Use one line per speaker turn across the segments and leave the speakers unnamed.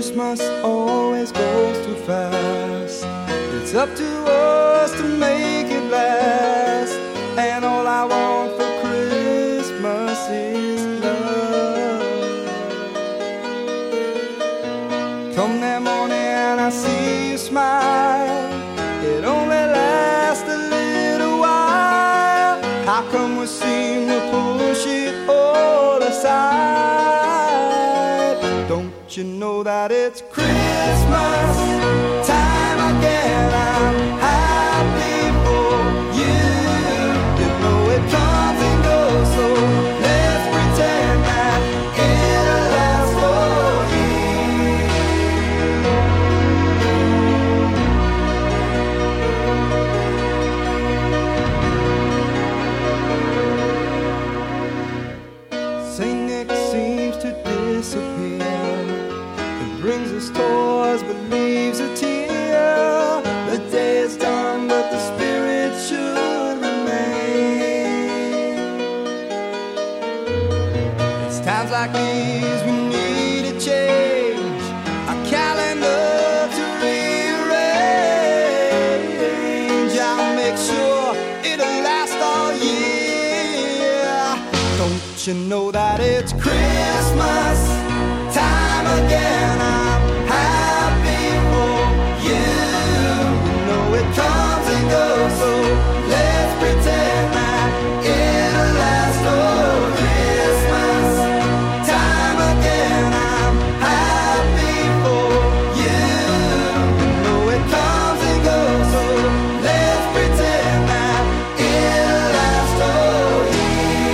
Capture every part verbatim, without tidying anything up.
Christmas always goes too fast. It's up to us to make it last. And all I want for Christmas is love. Come that morning I see you smile. It only lasts a little while. How come we seem to push it all aside? Don't you know that it's Christmas time again? I'm happy for you. You know it comes and goes, so let's pretend that it'll last for you. Saint Nick seems to disappear. Brings us toys but leaves a tear. The day is done but the spirit should remain. It's times like these we need a change, a calendar to rearrange. I'll make sure it'll last all year. Don't you know that it's Christmas time again? I'm happy for you. You know it comes and goes, so let's pretend that it'll last for Christmas time again. I'm happy for you. You know it comes and goes, so let's pretend that it'll last for you.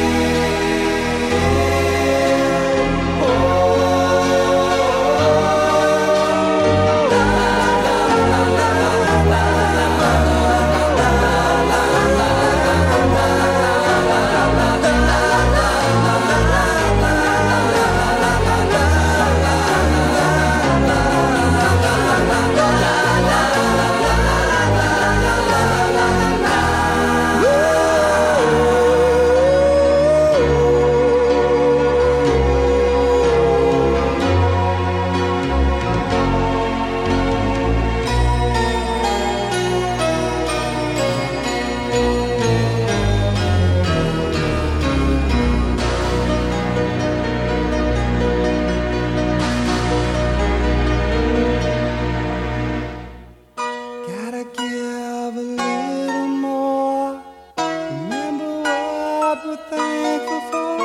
Gotta give a little more. Remember what we're thankful for.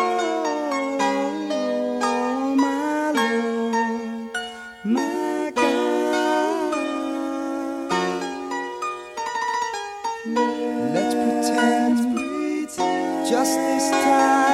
My Lord, my God. Let's pretend just this time